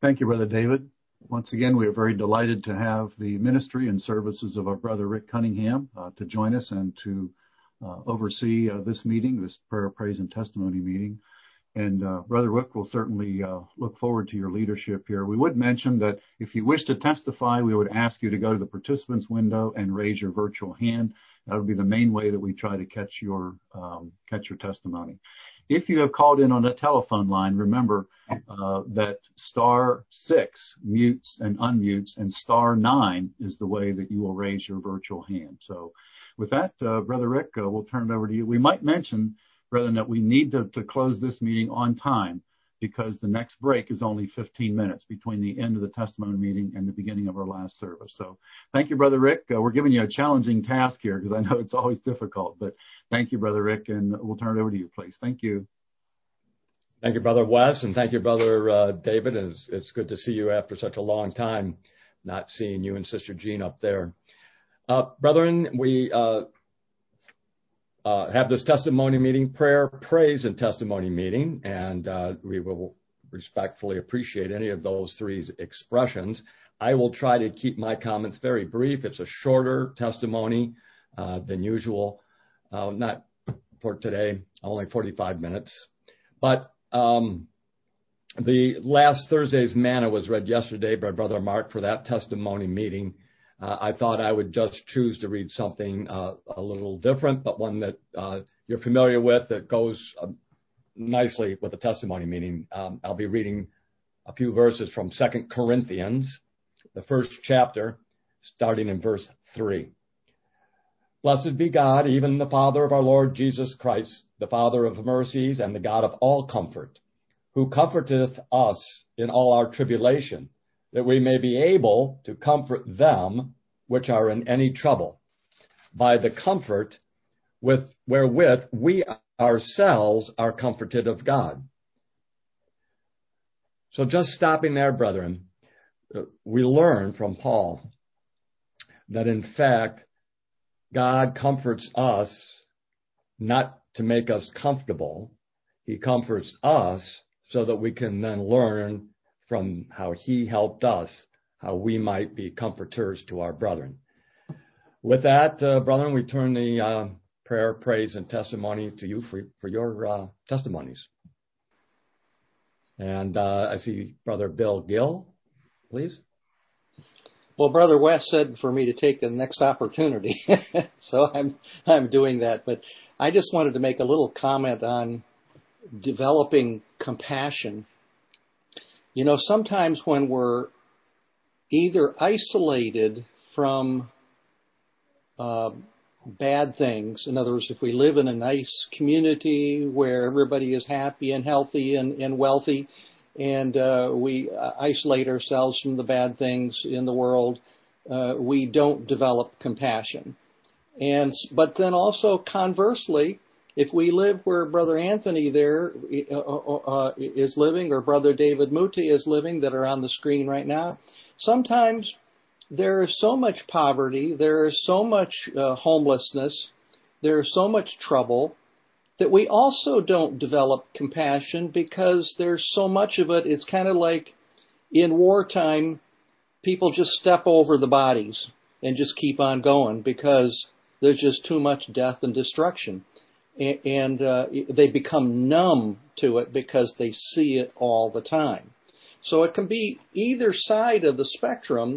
Thank you, Brother David. Once again, we are very delighted to have the ministry and services of our brother Rick Cunningham to join us and to oversee this meeting, this prayer, praise, and testimony meeting. And Brother Rick will certainly look forward to your leadership here. We would mention that if you wish to testify, we would ask you to go to the participants window and raise your virtual hand. That would be the main way that we try to catch your testimony. If you have called in on a telephone line, remember that *6 mutes and unmutes, and *9 is the way that you will raise your virtual hand. So with that, Brother Rick, we'll turn it over to you. We might mention, brethren, that we need to close this meeting on time because the next break is only 15 minutes between the end of the testimony meeting and the beginning of our last service. So thank you, Brother Rick. We're giving you a challenging task here because I know it's always difficult, but thank you, Brother Rick, and we'll turn it over to you, please. Thank you. Thank you, Brother Wes, and thank you, Brother David. It's good to see you after such a long time, not seeing you and Sister Jean up there. Brethren, we have this testimony meeting, prayer, praise, and testimony meeting, and we will respectfully appreciate any of those three expressions. I will try to keep my comments very brief. It's a shorter testimony than usual, not for today, only 45 minutes. But the last Thursday's manna was read yesterday by Brother Mark for that testimony meeting. I thought I would just choose to read something a little different, but one that you're familiar with that goes nicely with the testimony meeting. I'll be reading a few verses from 2 Corinthians, the first chapter, starting in verse 3. Blessed be God, even the Father of our Lord Jesus Christ, the Father of mercies and the God of all comfort, who comforteth us in all our tribulation, that we may be able to comfort them which are in any trouble, by the comfort wherewith we ourselves are comforted of God. So just stopping there, brethren, we learn from Paul that in fact, God comforts us not to make us comfortable. He comforts us so that we can then learn from how he helped us, how we might be comforters to our brethren. With that, brethren, we turn the prayer, praise, and testimony to you for your testimonies. And I see Brother Bill Gill, please. Well, Brother Wes said for me to take the next opportunity, so I'm doing that. But I just wanted to make a little comment on developing compassion. You know, sometimes when we're either isolated from bad things, in other words, if we live in a nice community where everybody is happy and healthy and wealthy, and we isolate ourselves from the bad things in the world, we don't develop compassion. But then also conversely, if we live where Brother Anthony there is living, or Brother David Muti is living, that are on the screen right now, sometimes there is so much poverty, there is so much homelessness, there is so much trouble, that we also don't develop compassion because there's so much of it. It's kind of like in wartime, people just step over the bodies and just keep on going because there's just too much death and destruction. And they become numb to it because they see it all the time. So it can be either side of the spectrum,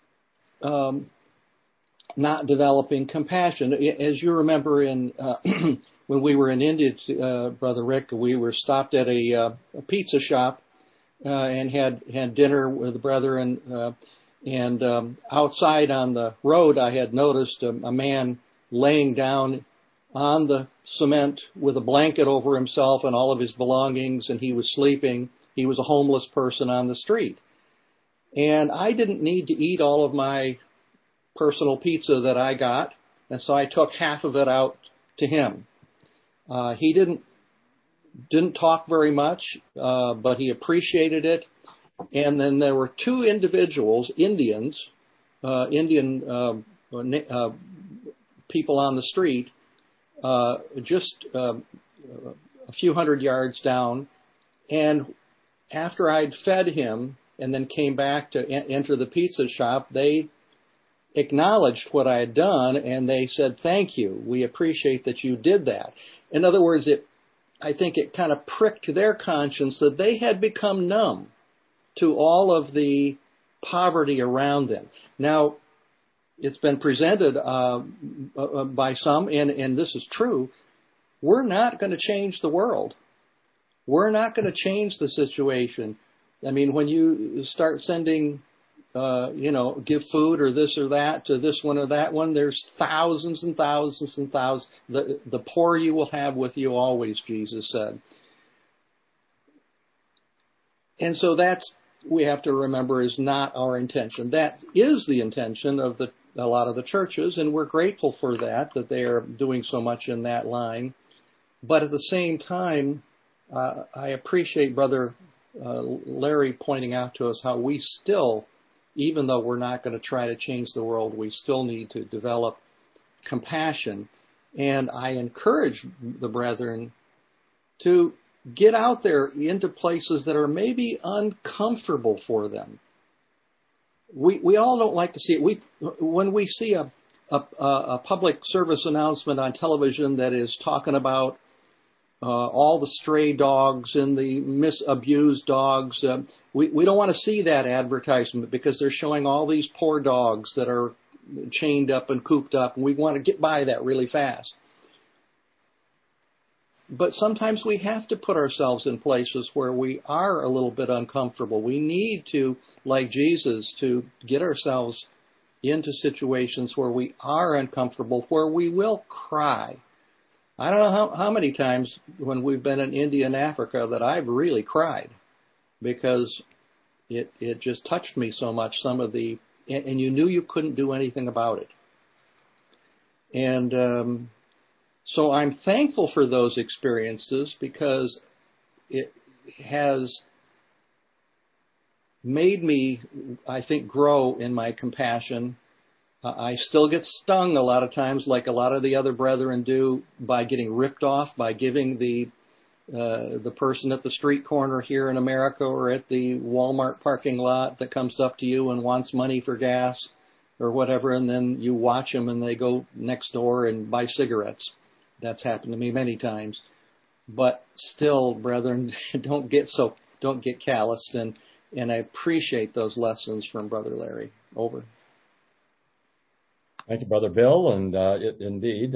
not developing compassion. As you remember in when we were in India, Brother Rick, we were stopped at a pizza shop and had dinner with the brethren. And outside on the road, I had noticed a man laying down on the cement with a blanket over himself and all of his belongings, and he was sleeping. He was a homeless person on the street. And I didn't need to eat all of my personal pizza that I got, and so I took half of it out to him. He didn't talk very much, but he appreciated it. And then there were two individuals, Indian people on the street, just a few hundred yards down. And after I'd fed him and then came back to enter the pizza shop, they acknowledged what I had done, and they said, "Thank you. We appreciate that you did that." In other words, I think it kind of pricked their conscience that they had become numb to all of the poverty around them. Now, it's been presented by some, and this is true, we're not going to change the world. We're not going to change the situation. I mean, when you start sending, give food or this or that to this one or that one, there's thousands and thousands and thousands. The poor you will have with you always, Jesus said. And so we have to remember, is not our intention. That is the intention of a lot of the churches, and we're grateful for that they are doing so much in that line. But at the same time, I appreciate Brother Larry pointing out to us how we still, even though we're not going to try to change the world, we still need to develop compassion. And I encourage the brethren to get out there into places that are maybe uncomfortable for them. We all don't like to see it. When we see a public service announcement on television that is talking about all the stray dogs and the misabused dogs, we don't want to see that advertisement because they're showing all these poor dogs that are chained up and cooped up, and we want to get by that really fast. But sometimes we have to put ourselves in places where we are a little bit uncomfortable. We need to, like Jesus, to get ourselves into situations where we are uncomfortable, where we will cry. I don't know how many times when we've been in India and Africa that I've really cried because it just touched me so much, and you knew you couldn't do anything about it. And so I'm thankful for those experiences because it has made me, I think, grow in my compassion. I still get stung a lot of times, like a lot of the other brethren do, by getting ripped off, by giving the person at the street corner here in America or at the Walmart parking lot that comes up to you and wants money for gas or whatever, and then you watch them and they go next door and buy cigarettes. That's happened to me many times. But still, brethren, don't get calloused, and I appreciate those lessons from Brother Larry. Over. Thank you, Brother Bill. And indeed,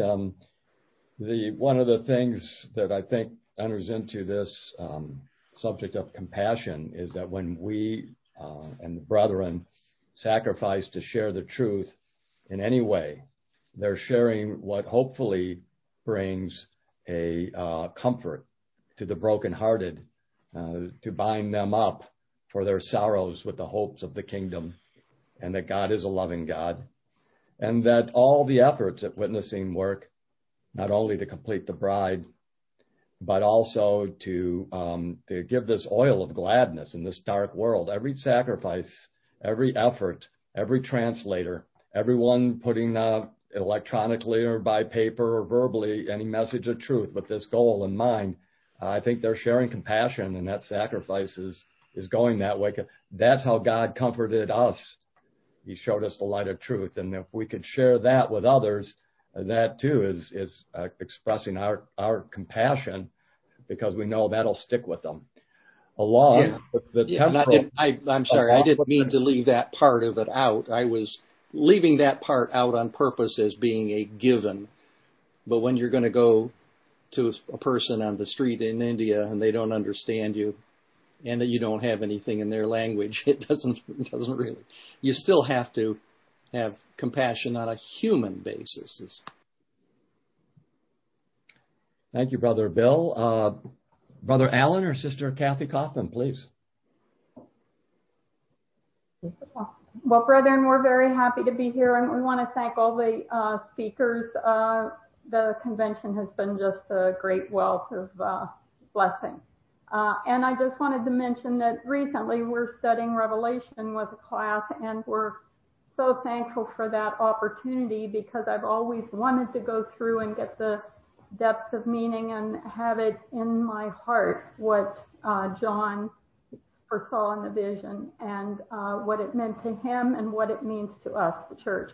one of the things that I think enters into this subject of compassion is that when we and the brethren sacrifice to share the truth in any way, they're sharing what hopefully brings a comfort to the brokenhearted, to bind them up for their sorrows with the hopes of the kingdom, and that God is a loving God, and that all the efforts at witnessing work, not only to complete the bride, but also to give this oil of gladness in this dark world. Every sacrifice, every effort, every translator, everyone putting electronically or by paper or verbally any message of truth with this goal in mind, I think they're sharing compassion, and that sacrifice is going that way. That's how God comforted us. He showed us the light of truth, and if we could share that with others, that too is expressing our compassion, because we know that'll stick with them. Along with the temporal... I'm sorry, I didn't mean to leave that part of it out. I was leaving that part out on purpose as being a given. But when you're going to go to a person on the street in India and they don't understand you, and that you don't have anything in their language, it doesn't really. You still have to have compassion on a human basis. Thank you, Brother Bill. Brother Allen or Sister Kathy Kaufman, please. Well, brethren, we're very happy to be here, and we want to thank all the speakers. The convention has been just a great wealth of blessing. And I just wanted to mention that recently we're studying Revelation with a class, and we're so thankful for that opportunity, because I've always wanted to go through and get the depths of meaning and have it in my heart what John foresaw in the vision, and what it meant to him and what it means to us, the church.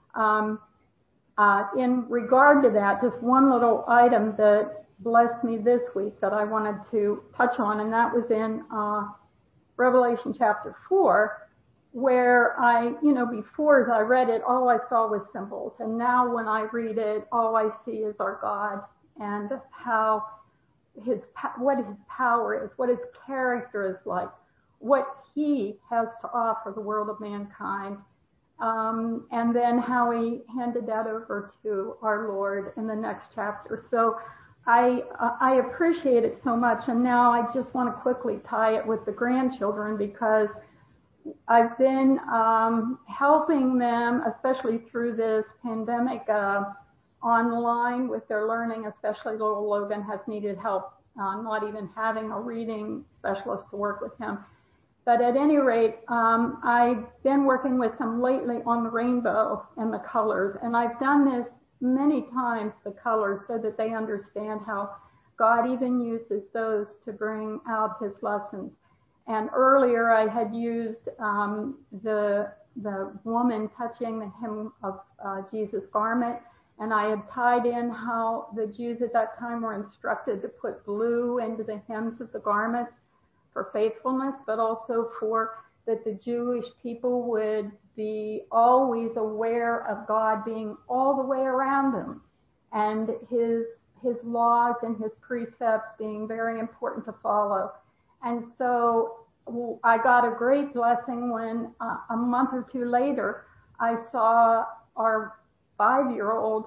In regard to that, just one little item that blessed me this week that I wanted to touch on, and that was in Revelation chapter 4, where before as I read it, all I saw was symbols. And now when I read it, all I see is our God and how what his power is, what his character is like, what he has to offer the world of mankind. And then how he handed that over to our Lord in the next chapter. So I appreciate it so much. And now I just want to quickly tie it with the grandchildren, because I've been helping them, especially through this pandemic, online with their learning. Especially little Logan has needed help, not even having a reading specialist to work with him. But at any rate, I've been working with them lately on the rainbow and the colors. And I've done this many times, the colors, so that they understand how God even uses those to bring out his lessons. And earlier I had used the woman touching the hem of Jesus' garment. And I had tied in how the Jews at that time were instructed to put blue into the hems of the garments for faithfulness, but also for that the Jewish people would be always aware of God being all the way around them, and his laws and his precepts being very important to follow. And so I got a great blessing when a month or two later I saw our 5-year-old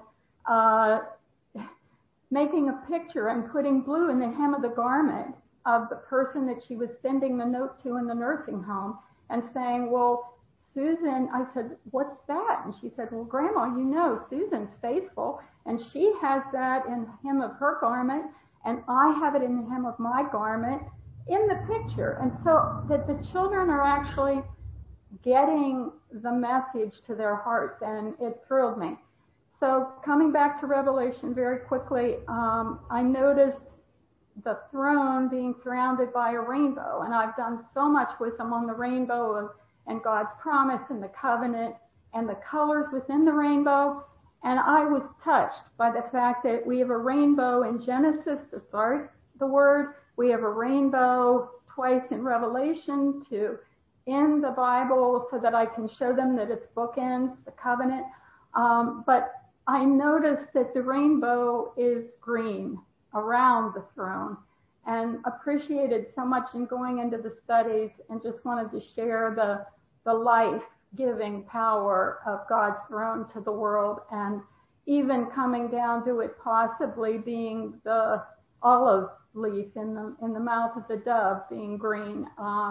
making a picture and putting blue in the hem of the garment of the person that she was sending the note to in the nursing home, and saying, well, Susan, I said, what's that? And she said, well, Grandma, Susan's faithful, and she has that in the hem of her garment, and I have it in the hem of my garment in the picture. And so that the children are actually getting the message to their hearts, and it thrilled me. So coming back to Revelation very quickly, I noticed the throne being surrounded by a rainbow, and I've done so much with them on the rainbow and God's promise and the covenant and the colors within the rainbow. And I was touched by the fact that we have a rainbow in Genesis to start the word. We have a rainbow twice in Revelation to end the Bible, so that I can show them that it's bookends, the covenant. But I noticed that the rainbow is green around the throne, and appreciated so much in going into the studies, and just wanted to share the life-giving power of God's throne to the world, and even coming down to it possibly being the olive leaf in the mouth of the dove being green.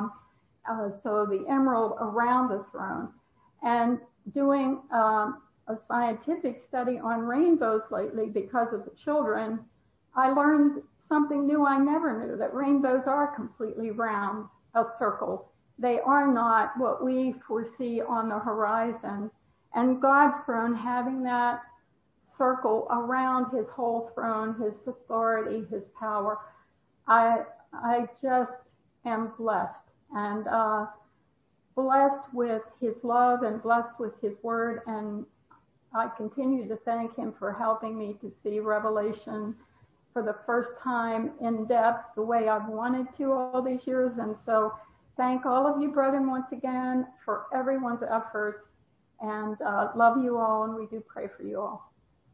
So the emerald around the throne. And doing a scientific study on rainbows lately because of the children, I learned something new I never knew, that rainbows are completely round, a circle. They are not what we foresee on the horizon. And God's throne having that circle around his whole throne, his authority, his power. I just am blessed, and blessed with his love and blessed with his word. And I continue to thank him for helping me to see Revelation for the first time in depth the way I've wanted to all these years. And so thank all of you, brethren, once again for everyone's efforts, and love you all, and we do pray for you all.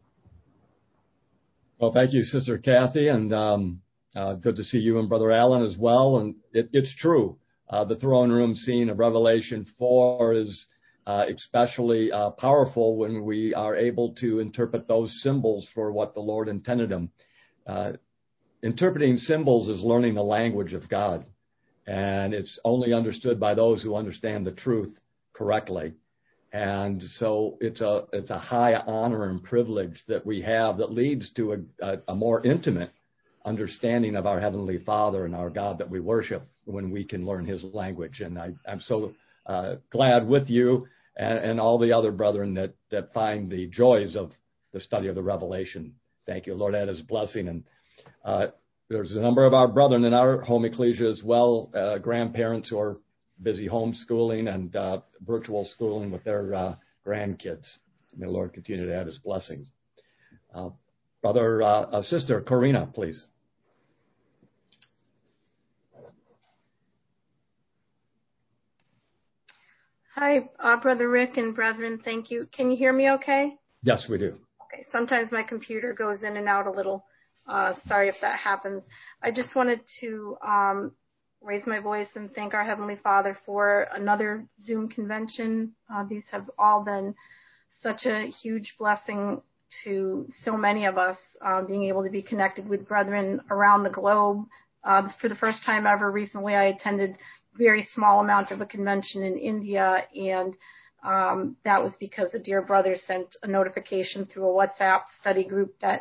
Well, thank you, Sister Kathy, and good to see you and Brother Alan as well. And it's true. The throne room scene of Revelation 4 is especially powerful when we are able to interpret those symbols for what the Lord intended them. Interpreting symbols is learning the language of God, and it's only understood by those who understand the truth correctly. And so it's a high honor and privilege that we have that leads to a more intimate understanding of our Heavenly Father and our God that we worship when we can learn his language. And I'm so glad with you and all the other brethren that find the joys of the study of the Revelation. Thank you, Lord, add his blessing. And There's a number of our brethren in our home ecclesia as well, grandparents who are busy homeschooling and virtual schooling with their grandkids. May the Lord continue to add his blessings. Sister Corina, please. Hi, Brother Rick and brethren. Thank you. Can you hear me okay? Yes, we do. Okay. Sometimes my computer goes in and out a little. Sorry if that happens. I just wanted to raise my voice and thank our Heavenly Father for another Zoom convention. These have all been such a huge blessing to so many of us, being able to be connected with brethren around the globe. For the first time ever recently, I attended very small amount of a convention in India, and that was because a dear brother sent a notification through a WhatsApp study group that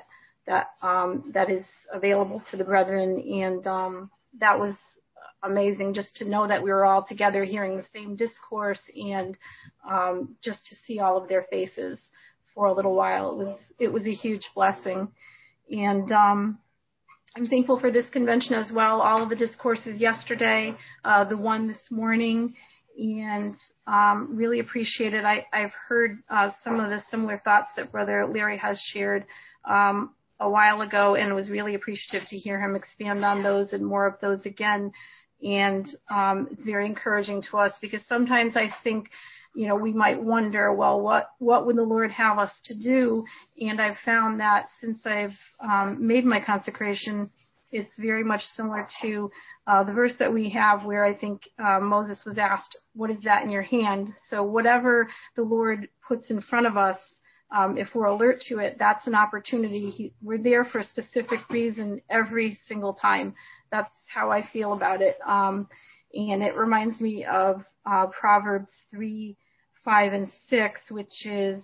is available to the brethren, and that was amazing just to know that we were all together hearing the same discourse, and just to see all of their faces for a little while. It was a huge blessing, and I'm thankful for this convention as well, all of the discourses yesterday, the one this morning, and really appreciate it. I've heard some of the similar thoughts that Brother Larry has shared a while ago, and was really appreciative to hear him expand on those and more of those again. And it's very encouraging to us, because sometimes I think, we might wonder, well, what would the Lord have us to do? And I've found that since I've made my consecration, it's very much similar to the verse that we have where I think Moses was asked, what is that in your hand? So whatever the Lord puts in front of us, if we're alert to it, that's an opportunity. We're there for a specific reason every single time. That's how I feel about it. And it reminds me of Proverbs 3, 5, and 6, which is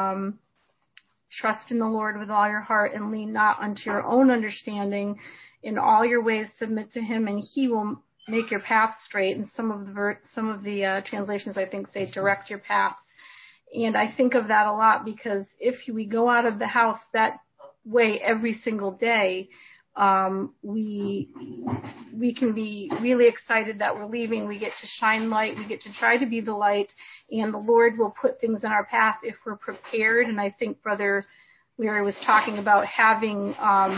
trust in the Lord with all your heart and lean not unto your own understanding. In all your ways submit to him, and he will make your path straight. And some of the translations, I think, say direct your paths. And I think of that a lot, because if we go out of the house that way every single day, we can be really excited that we're leaving. We get to shine light. We get to try to be the light, and the Lord will put things in our path if we're prepared. And I think Brother Larry was talking about having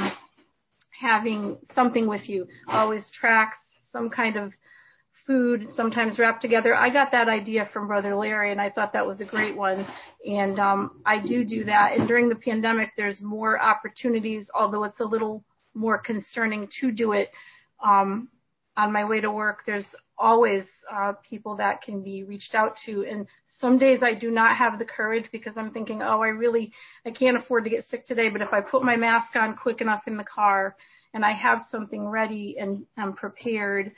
something with you, always tracts, some kind of food, sometimes wrapped together. I got that idea from Brother Larry, and I thought that was a great one. And I do that. And during the pandemic, there's more opportunities, although it's a little more concerning to do it. On my way to work, there's always people that can be reached out to. And some days I do not have the courage, because I'm thinking, I can't afford to get sick today. But if I put my mask on quick enough in the car and I have something ready and I'm prepared,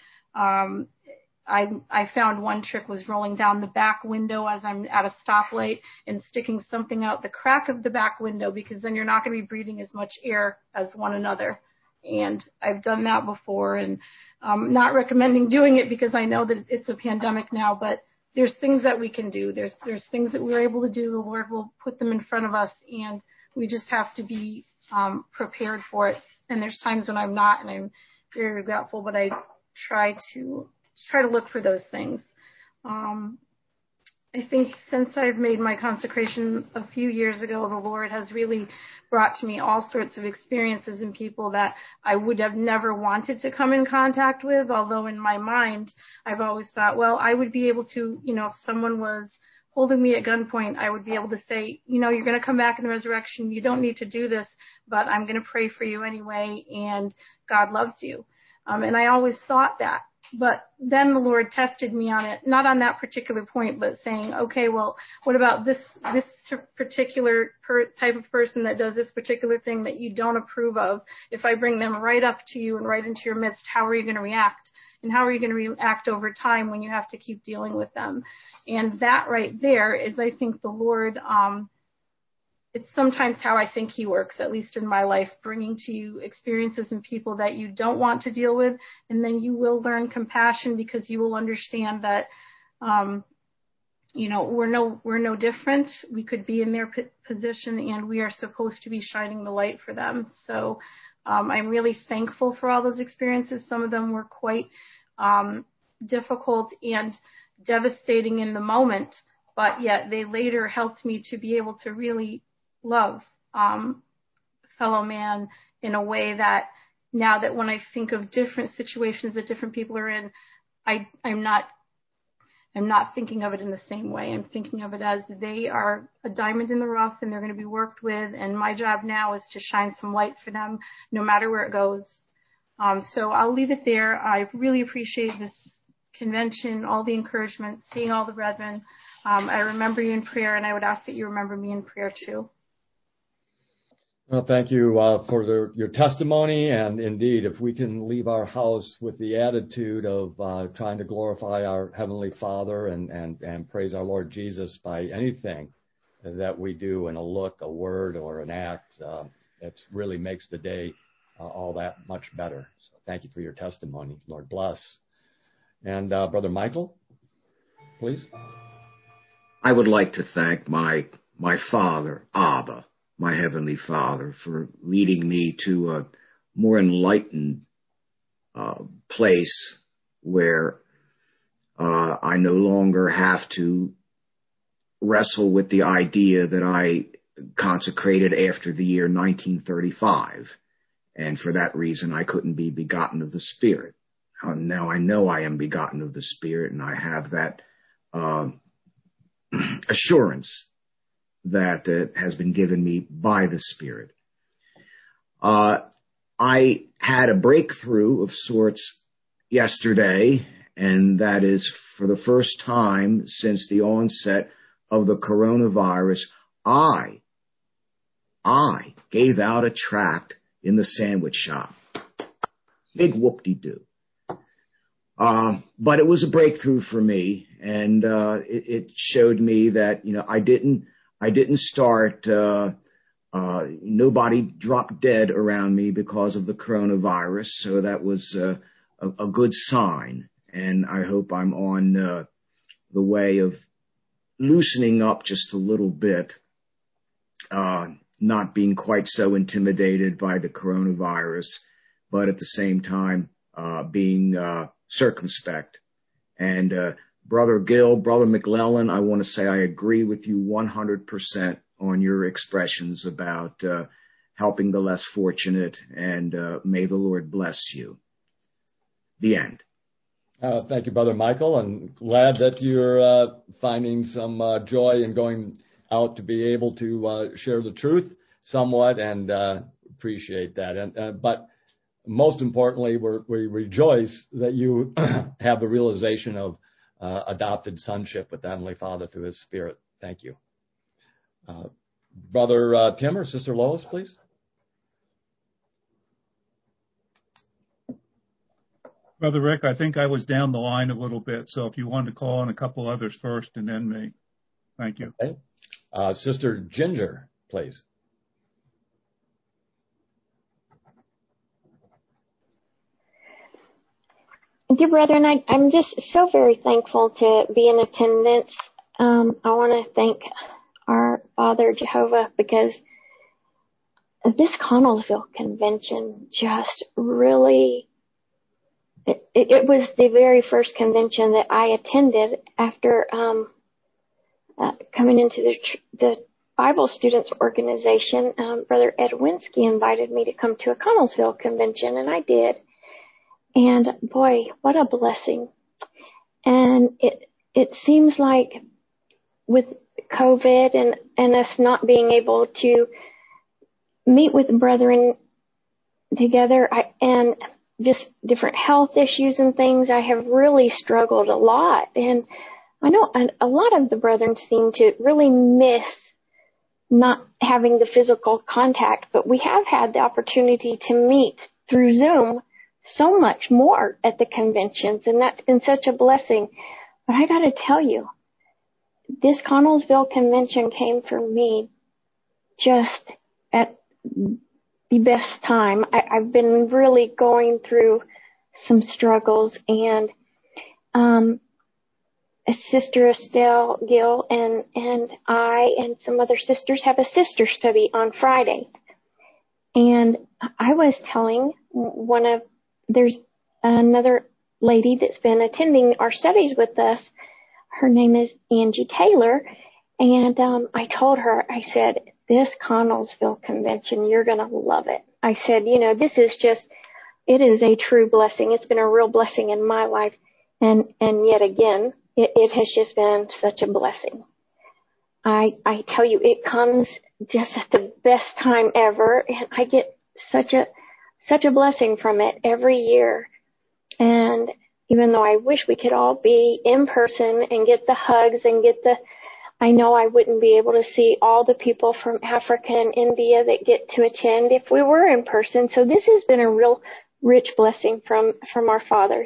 I found one trick was rolling down the back window as I'm at a stoplight and sticking something out the crack of the back window, because then you're not going to be breathing as much air as one another. And I've done that before, and I'm not recommending doing it because I know that it's a pandemic now, but there's things that we can do. There's things that we're able to do. The Lord will put them in front of us, and we just have to be prepared for it. And there's times when I'm not, and I'm very regretful, but I try to look for those things. I think since I've made my consecration a few years ago, the Lord has really brought to me all sorts of experiences and people that I would have never wanted to come in contact with, although in my mind, I've always thought, well, I would be able to, if someone was holding me at gunpoint, I would be able to say, you're going to come back in the resurrection. You don't need to do this, but I'm going to pray for you anyway, and God loves you. And I always thought that. But then the Lord tested me on it, not on that particular point, but saying, okay, well, what about this particular type of person that does this particular thing that you don't approve of? If I bring them right up to you and right into your midst, how are you going to react? And how are you going to react over time when you have to keep dealing with them? And that right there is, I think, the Lord, it's sometimes how I think he works, at least in my life, bringing to you experiences and people that you don't want to deal with. And then you will learn compassion, because you will understand that we're no different. We could be in their position, and we are supposed to be shining the light for them. So I'm really thankful for all those experiences. Some of them were quite difficult and devastating in the moment, but yet they later helped me to be able to really love fellow man in a way that now that when I think of different situations that different people are in, I'm not thinking of it in the same way. I'm thinking of it as they are a diamond in the rough and they're going to be worked with. And my job now is to shine some light for them no matter where it goes. So I'll leave it there. I really appreciate this convention, all the encouragement, seeing all the brethren. I remember you in prayer, and I would ask that you remember me in prayer too. Well, thank you for your testimony. And indeed, if we can leave our house with the attitude of trying to glorify our Heavenly Father and praise our Lord Jesus by anything that we do in a look, a word, or an act, it really makes the day all that much better. So thank you for your testimony. Lord bless. And Brother Michael, please. I would like to thank my Father, Abba, my Heavenly Father, for leading me to a more enlightened place where I no longer have to wrestle with the idea that I consecrated after the year 1935. And for that reason, I couldn't be begotten of the Spirit. Now I know I am begotten of the Spirit, and I have that assurance that has been given me by the Spirit. I had a breakthrough of sorts yesterday, and that is for the first time since the onset of the coronavirus, I gave out a tract in the sandwich shop. Big whoop-de-doo. But it was a breakthrough for me, and it showed me that, I didn't start, nobody dropped dead around me because of the coronavirus, so that was a good sign. And I hope I'm on the way of loosening up just a little bit, not being quite so intimidated by the coronavirus, but at the same time being circumspect. And Brother Gill, Brother McClellan, I want to say I agree with you 100% on your expressions about helping the less fortunate, and may the Lord bless you. The end. Thank you, Brother Michael, and glad that you're finding some joy in going out to be able to share the truth somewhat, and appreciate that. But most importantly, we rejoice that you have the realization of adopted sonship with the Heavenly Father through His Spirit. Thank you. Brother Tim or Sister Lois, please. Brother Rick, I think I was down the line a little bit, so if you wanted to call on a couple others first and then me. Thank you. Okay. Sister Ginger, please. Dear brethren, I'm just so very thankful to be in attendance. I want to thank our Father Jehovah, because this Connellsville convention just really, it was the very first convention that I attended after coming into the Bible Students Organization. Brother Ed Winsky invited me to come to a Connellsville convention, and I did. And boy, what a blessing. And it seems like with COVID and us not being able to meet with the brethren together, and just different health issues and things, I have really struggled a lot. And I know a lot of the brethren seem to really miss not having the physical contact, but we have had the opportunity to meet through Zoom so much more at the conventions, and that's been such a blessing. But I got to tell you, this Connellsville convention came for me just at the best time. I've been really going through some struggles, and Sister Estelle Gill and I and some other sisters have a sister study on Friday. And I was telling there's another lady that's been attending our studies with us. Her name is Angie Taylor. And I told her, I said, this Connellsville convention, you're going to love it. I said, this is it is a true blessing. It's been a real blessing in my life. And yet again, it has just been such a blessing. I tell you, it comes just at the best time ever, and I get such a blessing from it every year. And even though I wish we could all be in person and get the hugs and I know I wouldn't be able to see all the people from Africa and India that get to attend if we were in person. So this has been a real rich blessing from our Father,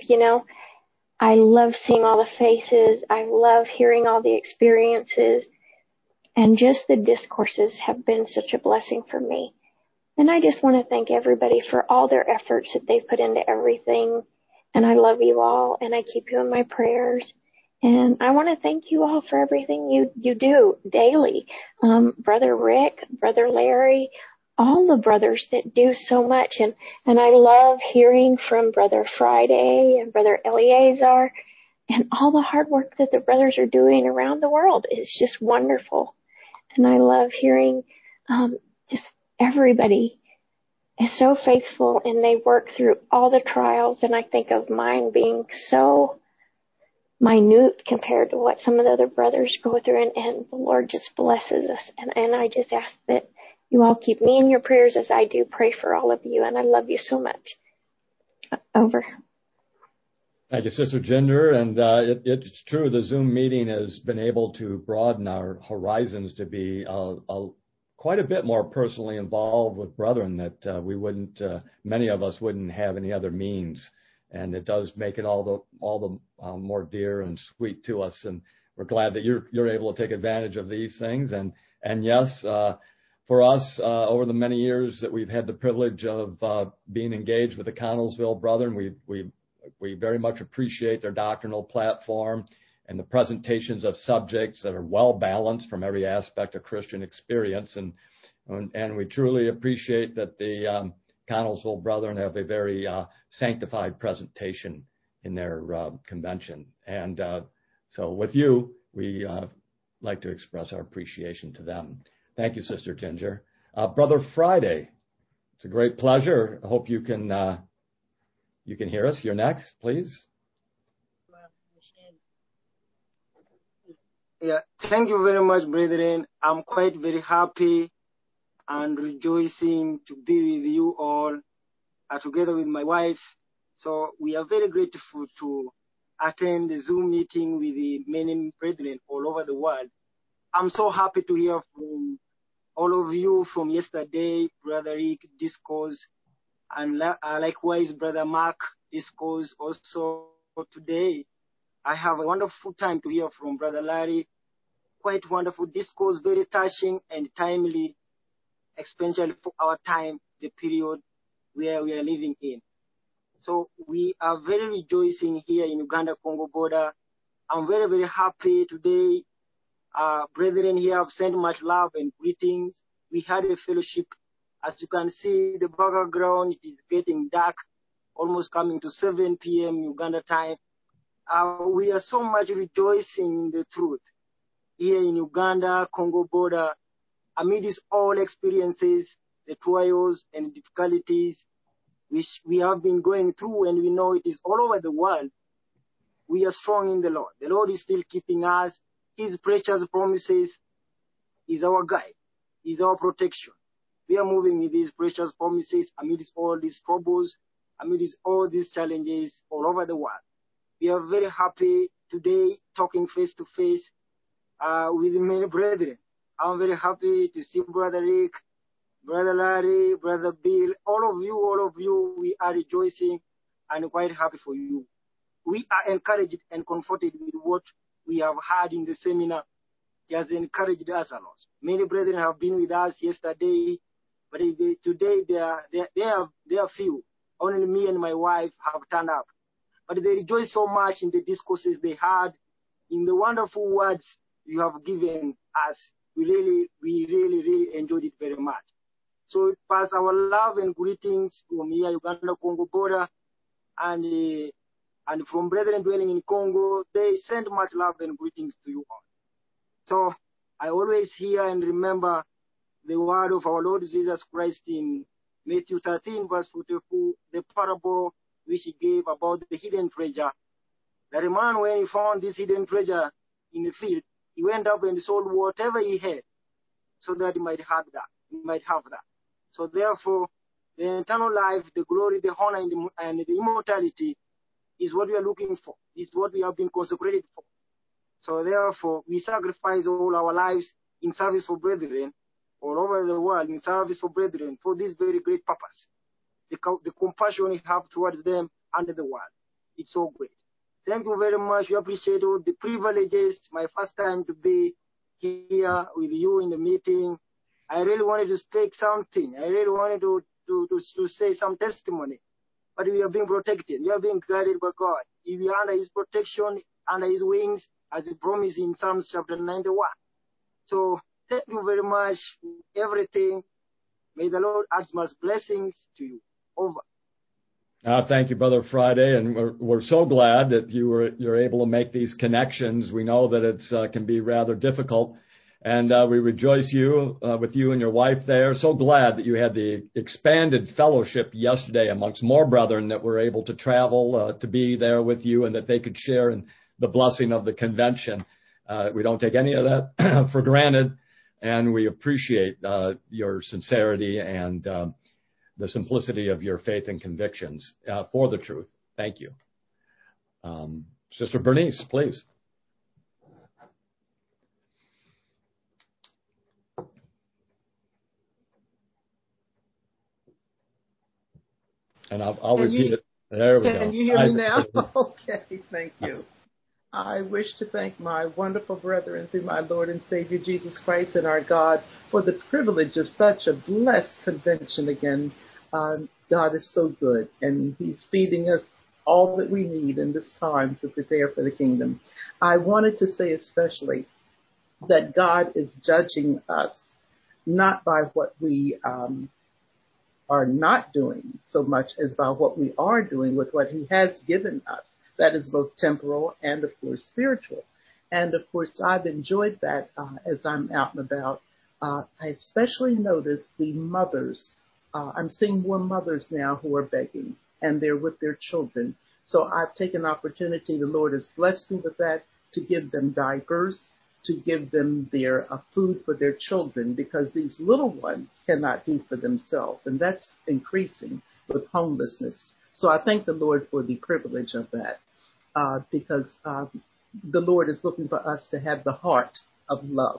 I love seeing all the faces. I love hearing all the experiences. And just the discourses have been such a blessing for me. And I just want to thank everybody for all their efforts that they put into everything. And I love you all, and I keep you in my prayers. And I want to thank you all for everything you do daily. Brother Rick, Brother Larry, all the brothers that do so much. And I love hearing from Brother Friday and Brother Eleazar and all the hard work that the brothers are doing around the world. It's just wonderful. And I love hearing just everybody is so faithful, and they work through all the trials. And I think of mine being so minute compared to what some of the other brothers go through, and the Lord just blesses us. And I just ask that you all keep me in your prayers as I do pray for all of you, and I love you so much. Over. Thank you, Sister Ginger. And it's true, the Zoom meeting has been able to broaden our horizons to be quite a bit more personally involved with brethren that we wouldn't, many of us wouldn't have any other means. And it does make it all the more dear and sweet to us. And we're glad that you're able to take advantage of these things. And yes, for us, over the many years that we've had the privilege of being engaged with the Connellsville Brethren, we very much appreciate their doctrinal platform and the presentations of subjects that are well balanced from every aspect of Christian experience. And we truly appreciate that the Connellsville Brethren have a very sanctified presentation in their convention. And so with you, we like to express our appreciation to them. Thank you, Sister Ginger. Brother Friday, it's a great pleasure. I hope you can hear us. You're next, please. Yeah, thank you very much, brethren. I'm quite very happy and rejoicing to be with you all together with my wife. So we are very grateful to attend the Zoom meeting with the many brethren all over the world. I'm so happy to hear from all of you from yesterday, Brother Rick discourse, and likewise Brother Mark discourse also today. I have a wonderful time to hear from Brother Larry. Quite wonderful discourse, very touching and timely, especially for our time, the period where we are living in. So we are very rejoicing here in Uganda-Congo border. I'm very, very happy today. Brethren here have sent much love and greetings. We had a fellowship. As you can see, the background is getting dark, almost coming to 7 p.m. Uganda time. We are so much rejoicing in the truth here in Uganda, Congo border, amidst all experiences, the trials and difficulties which we have been going through, and we know it is all over the world. We are strong in the Lord. The Lord is still keeping us. His precious promises is our guide, is our protection. We are moving with these precious promises amidst all these troubles, amidst all these challenges all over the world. We are very happy today talking face to face with many brethren. I'm very happy to see Brother Rick, Brother Larry, Brother Bill, all of you, we are rejoicing and quite happy for you. We are encouraged and comforted with what we have had in the seminar. It has encouraged us a lot. Many brethren have been with us yesterday, but today they are few. Only me and my wife have turned up. But they rejoice so much in the discourses they had in the wonderful words you have given us. We really enjoyed it very much. So pass our love and greetings from here, Uganda-Congo border, and from brethren dwelling in Congo. They send much love and greetings to you all. So I always hear and remember the word of our Lord Jesus Christ in Matthew 13, verse 44, the parable which he gave about the hidden treasure. That a man, when he found this hidden treasure in the field, he went up and sold whatever he had so that he might have that. So therefore, the eternal life, the glory, the honor, and the immortality is what we are looking for. Is what we have been consecrated for. So therefore, we sacrifice all our lives in service for brethren all over the world, in service for brethren for this very great purpose. The compassion we have towards them and the world. It's so great. Thank you very much. We appreciate all the privileges. My first time to be here with you in the meeting. I really wanted to speak something. I really wanted to say some testimony. But we are being protected. We are being guided by God. We are under his protection, under his wings, as he promised in Psalms chapter 91. So thank you very much for everything. May the Lord add much blessings to you. Over. Thank you, Brother Friday, and we're so glad that you're able to make these connections. We know that it can be rather difficult, and we rejoice with you and your wife there. So glad that you had the expanded fellowship yesterday amongst more brethren that were able to travel to be there with you, and that they could share in the blessing of the convention. We don't take any of that for granted, and we appreciate your sincerity and the simplicity of your faith and convictions for the truth. Thank you. Sister Bernice, please. And I'll repeat it. There we go. Can you hear me now? Okay, thank you. I wish to thank my wonderful brethren through my Lord and Savior Jesus Christ and our God for the privilege of such a blessed convention again. God is so good, and he's feeding us all that we need in this time to prepare for the kingdom. I wanted to say especially that God is judging us not by what we are not doing so much as by what we are doing with what he has given us. That is both temporal and, of course, spiritual. And, of course, I've enjoyed that as I'm out and about. I especially notice the mothers. I'm seeing more mothers now who are begging, and they're with their children. So I've taken opportunity, the Lord has blessed me with that, to give them diapers, to give them their food for their children, because these little ones cannot do for themselves, and that's increasing with homelessness. So I thank the Lord for the privilege of that, because the Lord is looking for us to have the heart of love.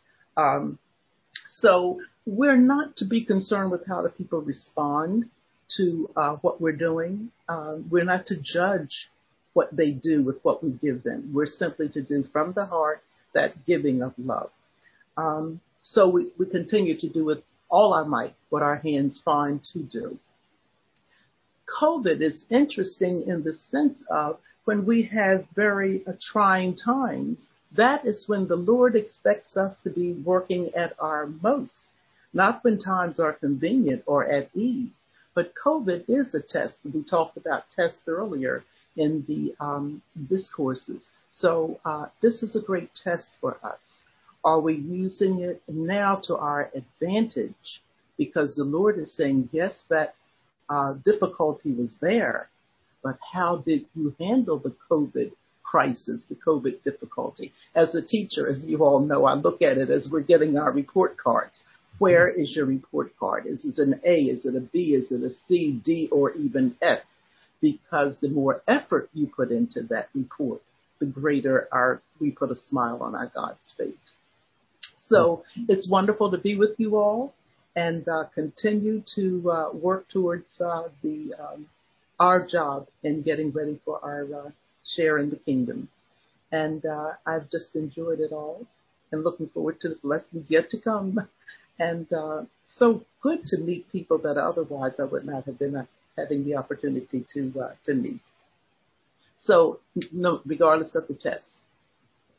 So we're not to be concerned with how the people respond to what we're doing. We're not to judge what they do with what we give them. We're simply to do from the heart that giving of love. So we continue to do with all our might what our hands find to do. COVID is interesting in the sense of when we have very trying times, that is when the Lord expects us to be working at our most, not when times are convenient or at ease. But COVID is a test. We talked about tests earlier in the discourses. So this is a great test for us. Are we using it now to our advantage? Because the Lord is saying, yes, that difficulty was there, but how did you handle the COVID crisis, the COVID difficulty? As a teacher, as you all know, I look at it as we're getting our report cards. Where is your report card? Is it an A? Is it a B? Is it a C, D, or even F? Because the more effort you put into that report, the greater we put a smile on our God's face. So it's wonderful to be with you all and continue to work towards our job in getting ready for our share in the kingdom. And I've just enjoyed it all and looking forward to the blessings yet to come. And so good to meet people that otherwise I would not have been having the opportunity to meet. So, no, regardless of the test,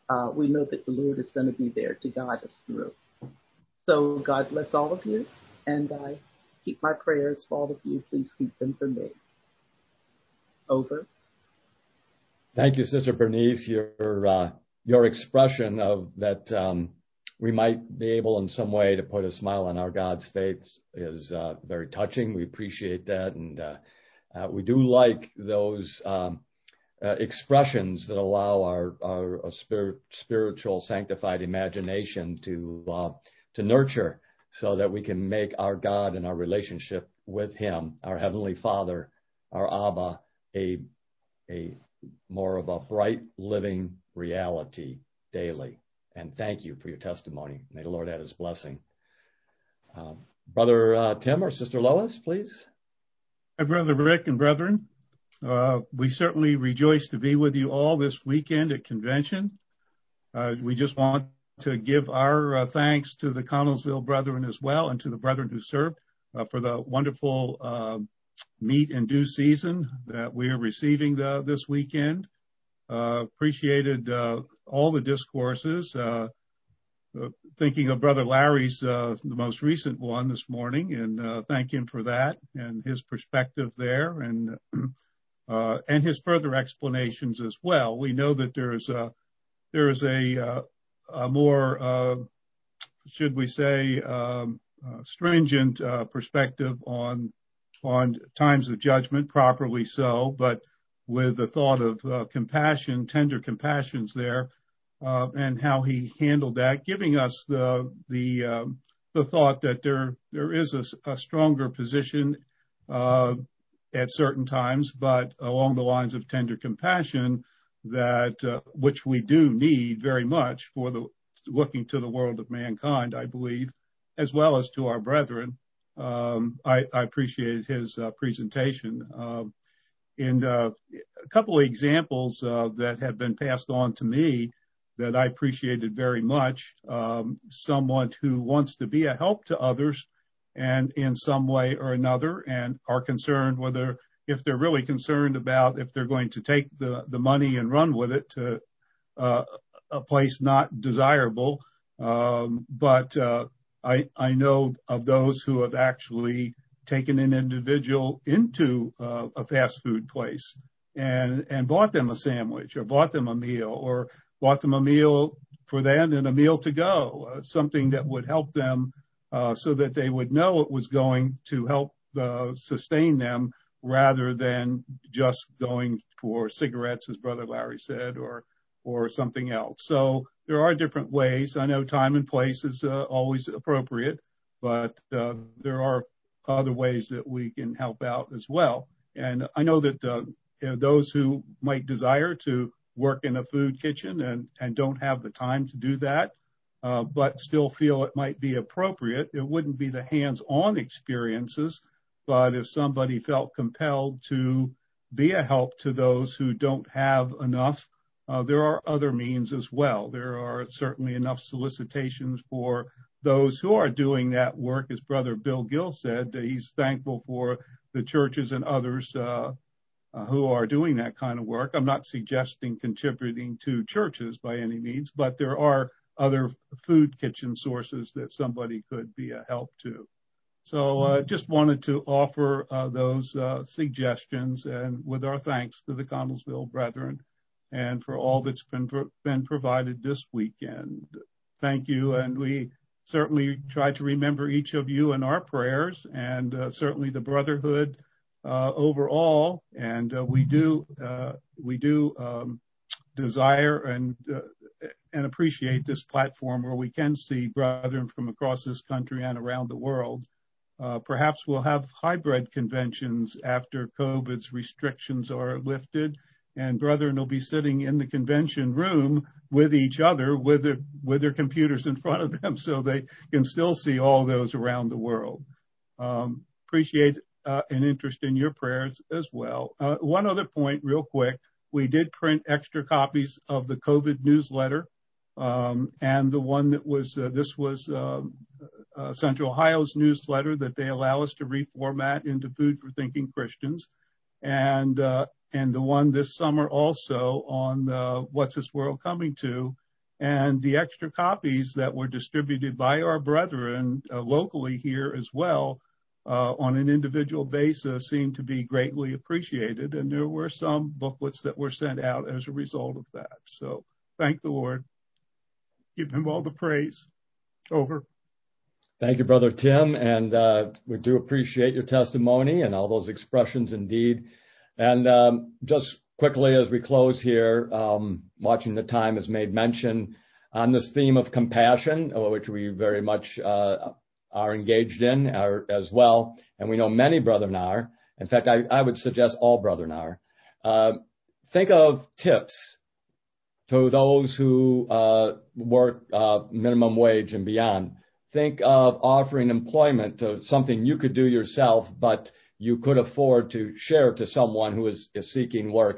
we know that the Lord is going to be there to guide us through. So God bless all of you, and I keep my prayers for all of you. Please keep them for me. Over. Thank you, Sister Bernice. Your expression of that we might be able in some way to put a smile on our God's face is very touching. We appreciate that, and we do like those expressions that allow our spiritual sanctified imagination to nurture, so that we can make our God and our relationship with Him, our Heavenly Father, our Abba, a more of a bright, living reality daily. And thank you for your testimony. May the Lord add His blessing. Brother Tim or Sister Lois, please. Hi, Brother Rick and brethren. We certainly rejoice to be with you all this weekend at convention. We just want to give our thanks to the Connellsville brethren as well, and to the brethren who served for the wonderful meat in due season that we are receiving this weekend. Appreciated all the discourses. Thinking of Brother Larry's the most recent one this morning, and thank him for that and his perspective there, and his further explanations as well. We know that there is a more, should we say, stringent perspective on times of judgment, properly so, but with the thought of compassion, tender compassions there, and how he handled that, giving us the thought that there is a stronger position at certain times, but along the lines of tender compassion, that which we do need very much for looking to the world of mankind, I believe, as well as to our brethren. I appreciated his presentation. And a couple of examples that have been passed on to me that I appreciated very much. Someone who wants to be a help to others, and in some way or another, and are concerned whether, if they're really concerned about if they're going to take the money and run with it to a place not desirable. But I know of those who have actually taken an individual into a fast food place and bought them a sandwich, or bought them a meal, or bought them a meal for them and a meal to go, something that would help them so that they would know it was going to help sustain them, rather than just going for cigarettes, as Brother Larry said, or something else. So there are different ways. I know time and place is always appropriate, but there are other ways that we can help out as well. And I know that those who might desire to work in a food kitchen and don't have the time to do that, but still feel it might be appropriate, it wouldn't be the hands-on experiences, but if somebody felt compelled to be a help to those who don't have enough, there are other means as well. There are certainly enough solicitations for those who are doing that work. As Brother Bill Gill said, he's thankful for the churches and others who are doing that kind of work. I'm not suggesting contributing to churches by any means, but there are other food kitchen sources that somebody could be a help to. So just wanted to offer those suggestions, and with our thanks to the Connellsville brethren and for all that's been provided this weekend. Thank you, and we certainly try to remember each of you in our prayers, and certainly the brotherhood overall. And we do desire and appreciate this platform where we can see brethren from across this country and around the world. Perhaps we'll have hybrid conventions after COVID's restrictions are lifted, and brethren will be sitting in the convention room with each other with their computers in front of them, so they can still see all those around the world. Appreciate an interest in your prayers as well. One other point real quick, we did print extra copies of the COVID newsletter, and the one that was, this was Central Ohio's newsletter that they allow us to reformat into Food for Thinking Christians, and the one this summer also on What's This World Coming To, And the extra copies that were distributed by our brethren locally here as well on an individual basis seem to be greatly appreciated. And there were some booklets that were sent out as a result of that. So thank the Lord. Give him all the praise. Over. Thank you, Brother Tim. And we do appreciate your testimony and all those expressions indeed. And just quickly as we close here, watching the time has made mention on this theme of compassion, which we very much are engaged in as well, and we know many brethren are. In fact, I would suggest all brethren are. Think of tips to those who work minimum wage and beyond. Think of offering employment to something you could do yourself, but you could afford to share to someone who is seeking work.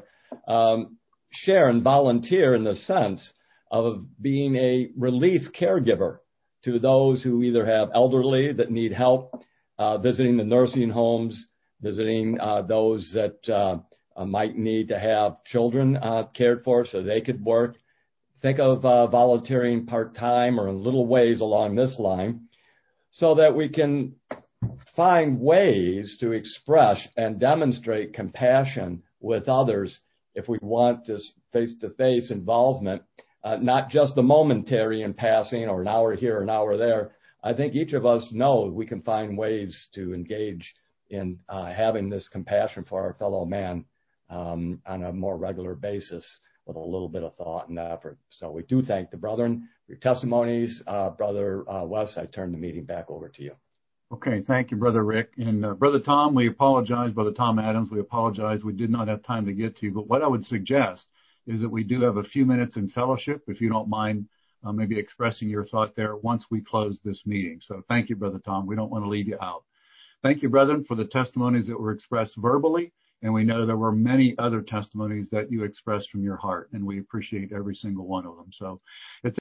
Share and volunteer in the sense of being a relief caregiver to those who either have elderly that need help, visiting the nursing homes, visiting those that might need to have children cared for so they could work. Think of volunteering part-time or in little ways along this line so that we can find ways to express and demonstrate compassion with others if we want this face-to-face involvement, not just the momentary in passing or an hour here, an hour there. I think each of us know we can find ways to engage in having this compassion for our fellow man on a more regular basis with a little bit of thought and effort. So we do thank the brethren for your testimonies. Brother Wes, I turn the meeting back over to you. Okay, thank you, Brother Rick. And Brother Tom, we apologize. Brother Tom Adams, we apologize. We did not have time to get to you. But what I would suggest is that we do have a few minutes in fellowship, if you don't mind maybe expressing your thought there once we close this meeting. So thank you, Brother Tom. We don't want to leave you out. Thank you, brethren, for the testimonies that were expressed verbally. And we know there were many other testimonies that you expressed from your heart, and we appreciate every single one of them. So it's